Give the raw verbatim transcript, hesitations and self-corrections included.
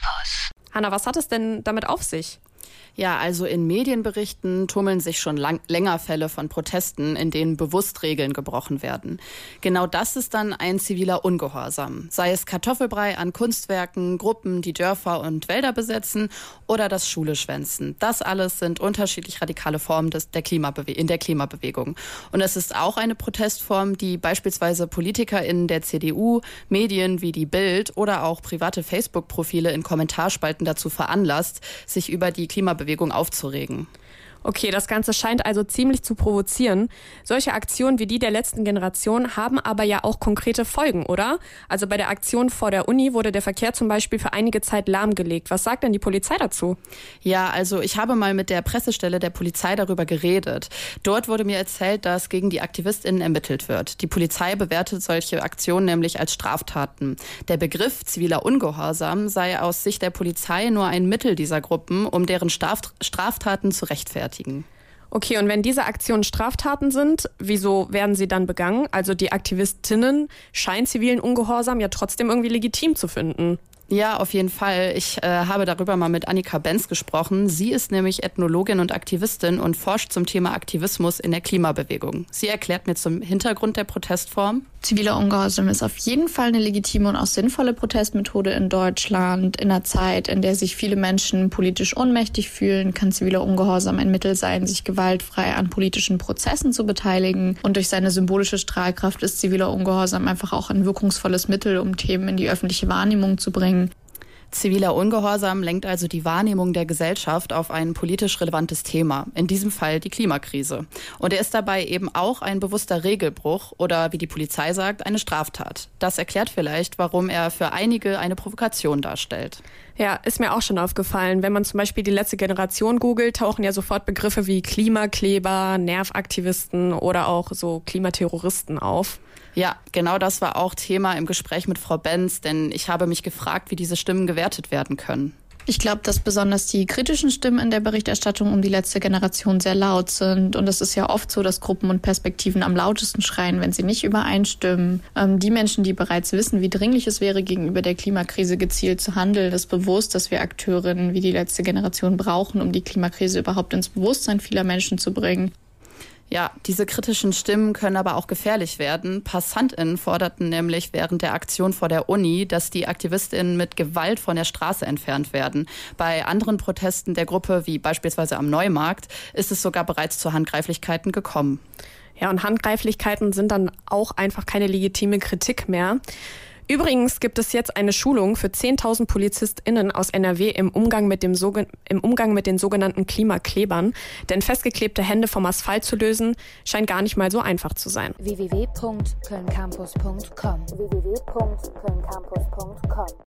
Campus. Hanna, was hat es denn damit auf sich? Ja, also in Medienberichten tummeln sich schon lang, länger Fälle von Protesten, in denen bewusst Regeln gebrochen werden. Genau das ist dann ein ziviler Ungehorsam. Sei es Kartoffelbrei an Kunstwerken, Gruppen, die Dörfer und Wälder besetzen oder das Schule schwänzen. Das alles sind unterschiedlich radikale Formen des, der Klimabewe- in der Klimabewegung. Und es ist auch eine Protestform, die beispielsweise PolitikerInnen der C D U, Medien wie die Bild oder auch private Facebook-Profile in Kommentarspalten dazu veranlasst, sich über die Klimabewegung aufzuregen. Okay, das Ganze scheint also ziemlich zu provozieren. Solche Aktionen wie die der letzten Generation haben aber ja auch konkrete Folgen, oder? Also bei der Aktion vor der Uni wurde der Verkehr zum Beispiel für einige Zeit lahmgelegt. Was sagt denn die Polizei dazu? Ja, also ich habe mal mit der Pressestelle der Polizei darüber geredet. Dort wurde mir erzählt, dass gegen die AktivistInnen ermittelt wird. Die Polizei bewertet solche Aktionen nämlich als Straftaten. Der Begriff ziviler Ungehorsam sei aus Sicht der Polizei nur ein Mittel dieser Gruppen, um deren Straf- Straftaten zu rechtfertigen. Okay, und wenn diese Aktionen Straftaten sind, wieso werden sie dann begangen? Also die Aktivistinnen scheinen zivilen Ungehorsam ja trotzdem irgendwie legitim zu finden. Ja, auf jeden Fall. Ich äh, habe darüber mal mit Annika Benz gesprochen. Sie ist nämlich Ethnologin und Aktivistin und forscht zum Thema Aktivismus in der Klimabewegung. Sie erklärt mir zum Hintergrund der Protestform. Ziviler Ungehorsam ist auf jeden Fall eine legitime und auch sinnvolle Protestmethode in Deutschland. In einer Zeit, in der sich viele Menschen politisch ohnmächtig fühlen, kann ziviler Ungehorsam ein Mittel sein, sich gewaltfrei an politischen Prozessen zu beteiligen. Und durch seine symbolische Strahlkraft ist ziviler Ungehorsam einfach auch ein wirkungsvolles Mittel, um Themen in die öffentliche Wahrnehmung zu bringen. Ziviler Ungehorsam lenkt also die Wahrnehmung der Gesellschaft auf ein politisch relevantes Thema, in diesem Fall die Klimakrise. Und er ist dabei eben auch ein bewusster Regelbruch oder, wie die Polizei sagt, eine Straftat. Das erklärt vielleicht, warum er für einige eine Provokation darstellt. Ja, ist mir auch schon aufgefallen. Wenn man zum Beispiel die letzte Generation googelt, tauchen ja sofort Begriffe wie Klimakleber, Nervaktivisten oder auch so Klimaterroristen auf. Ja, genau das war auch Thema im Gespräch mit Frau Benz, denn ich habe mich gefragt, wie diese Stimmen gewertet werden können. Ich glaube, dass besonders die kritischen Stimmen in der Berichterstattung um die letzte Generation sehr laut sind. Und es ist ja oft so, dass Gruppen und Perspektiven am lautesten schreien, wenn sie nicht übereinstimmen. Ähm, die Menschen, die bereits wissen, wie dringlich es wäre, gegenüber der Klimakrise gezielt zu handeln, ist bewusst, dass wir Akteurinnen wie die letzte Generation brauchen, um die Klimakrise überhaupt ins Bewusstsein vieler Menschen zu bringen. Ja, diese kritischen Stimmen können aber auch gefährlich werden. PassantInnen forderten nämlich während der Aktion vor der Uni, dass die AktivistInnen mit Gewalt von der Straße entfernt werden. Bei anderen Protesten der Gruppe, wie beispielsweise am Neumarkt, ist es sogar bereits zu Handgreiflichkeiten gekommen. Ja, und Handgreiflichkeiten sind dann auch einfach keine legitime Kritik mehr. Übrigens gibt es jetzt eine Schulung für zehntausend PolizistInnen aus N R W im Umgang mit dem Sogen- im Umgang mit den sogenannten Klimaklebern. Denn festgeklebte Hände vom Asphalt zu lösen, scheint gar nicht mal so einfach zu sein. w w w punkt köln campus punkt com w w w punkt köln campus punkt com